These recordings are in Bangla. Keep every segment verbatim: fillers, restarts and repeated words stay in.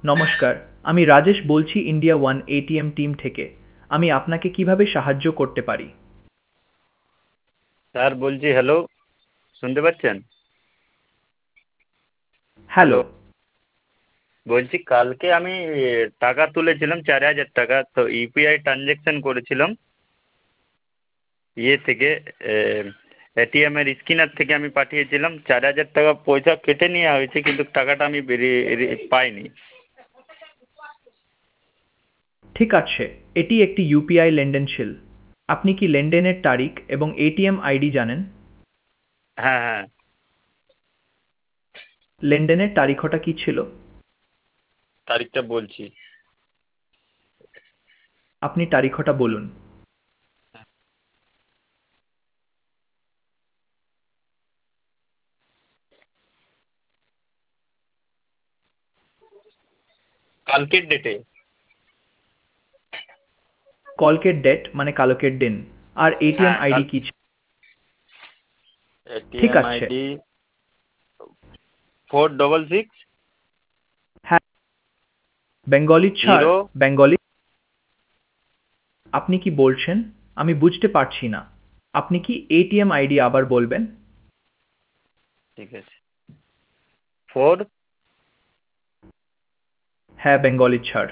নমস্কার, আমি রাজেশ বলছি ইন্ডিয়া ওয়ান এটিএম টিম থেকে। আমি আপনাকে কিভাবে সাহায্য করতে পারি? স্যার বলছি, হ্যালো, শুনতে পাচ্ছেন? হ্যালো। হ্যালো। বলছি কালকে আমি এ, টাকা তুলেছিলাম চার হাজার টাকা, তো ইউপিআই ট্রানজ্যাকশন করেছিলাম ইয়ে থেকে, এটিএম এর স্ক্যানার থেকে আমি পাঠিয়েছিলাম। চার হাজার টাকা পয়সা কেটে নেওয়া হয়েছে, কিন্তু টাকাটা আমি বেরিয়ে রে- পাইনি। ঠিক আছে, এটি একটি ইউপিআই লেনদেনশীল। আপনি কি লেনদেনের তারিখ এবং এটিএম আইডি জানেন? হ্যাঁ, হ্যাঁ। লেনদেনের তারিখটা কি ছিল? তারিখটা বলছি। আপনি তারিখটা বলুন। কালকের ডেটে। কলকের ডেট মানে কালকের দিন। আর এটিএম হ্যাঁ, কাল আইডি কি ছিল? ঠিক এটিএম আছে। আইডি ফোর ডবল সিক্স হ্যাঁ, বেঙ্গলি ছাড় জিরো। বেঙ্গলি। আপনি কি বলছেন? আমি বুঝতে পারছি না। আপনি কি এটিএম আইডি আবার বলবেন? ঠিক আছে। ফোর হ্যাঁ, বেঙ্গলি ছাড়।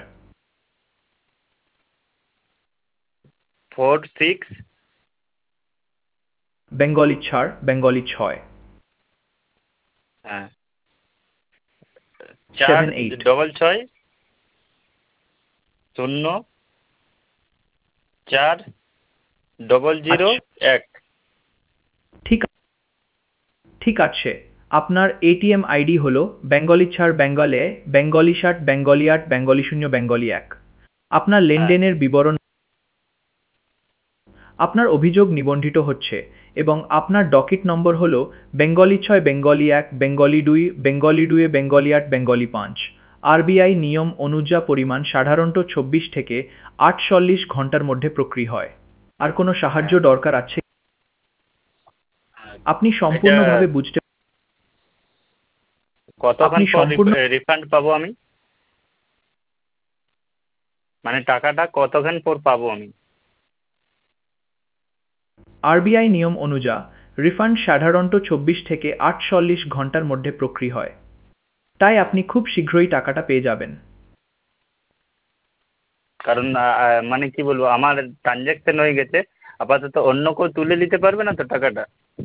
ফোর সিক্স বেঙ্গলি ছাড় বেঙ্গলি ছয়। হ্যাঁ, চার সেভেন এইট। ডবল ছয় শূন্য চার ডবল জিরো আচ্ছা, এক। ঠিক ঠিক আছে। আপনার এটিএম আইডি হলো বেঙ্গলি ছাড় বেঙ্গলে বেঙ্গলি ষাট বেঙ্গলি আট বেঙ্গলি শূন্য বেঙ্গলি এক। আপনার হ্যাঁ, লেনদেনের বিবরণ, আপনার অভিযোগ নিবন্ধিত হচ্ছে এবং আপনার ডকেট নম্বর হলো বেঙ্গলি ছয় বেঙ্গলি এক বেঙ্গলি দুই বেঙ্গলি দুই বেঙ্গলি আট বেঙ্গলি পাঁচ। আরবিআই নিয়ম অনুযায়ী পরিমাণ সাধারণত চব্বিশ থেকে আটচল্লিশ ঘন্টার মধ্যে প্রক্রিয়া হয়। আর কোনো সাহায্য হ্যাঁ, দরকার আছে? হ্যাঁ। আপনি এটা সম্পূর্ণভাবে বুঝতে কতক্ষণ আপনি পর সম্পূর্ণ রিফান্ড পাবো আমি? মানে টাকাটা কতক্ষণ পর পাবো আমি? আরবিআই নিয়ম অনুযায়ী রিফান্ড সাধারণত চব্বিশ থেকে আটচল্লিশ ঘন্টার মধ্যে প্রক্রিয়া হয়। তাই আপনি খুব শীঘ্রই টাকাটা পেয়ে যাবেন। কারণ আহ, আহ, মানে কি বলবো, আমার ট্রানজ্যাকশন হয়ে গেছে। আপাতত অন্য কেউ তুলে নিতে পারবে না তো টাকাটা?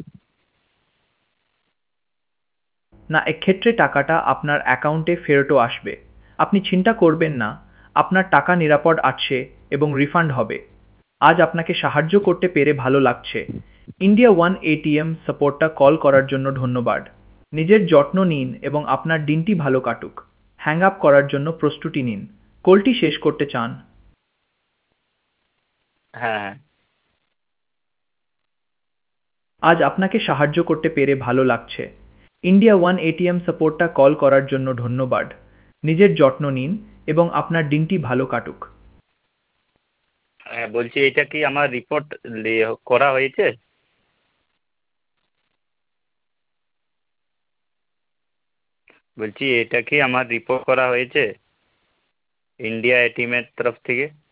না, এক্ষেত্রে টাকাটা আপনার অ্যাকাউন্টে ফেরতও আসবে। আপনি চিন্তা করবেন না, আপনার টাকা নিরাপদ আছে এবং রিফান্ড হবে। আজ আপনাকে সাহায্য করতে পেরে ভালো লাগছে। ইন্ডিয়া ওয়ান এটিএম সাপোর্টটা কল করার জন্য ধন্যবাদ। নিজের যত্ন নিন এবং আপনার দিনটি ভালো কাটুক। হ্যাং আপ করার জন্য প্রস্তুতি নিন। কলটি শেষ করতে চান? হ্যাঁ, হ্যাঁ। আজ আপনাকে সাহায্য করতে পেরে ভালো লাগছে। ইন্ডিয়া ওয়ান এটিএম সাপোর্টটা কল করার জন্য ধন্যবাদ। নিজের যত্ন নিন এবং আপনার দিনটি ভালো কাটুক। হ্যাঁ, বলছি এটা কি আমার রিপোর্ট করা হয়েছে? বলছি এটা কি আমার রিপোর্ট করা হয়েছে ইন্ডিয়া এটিএম এর তরফ থেকে?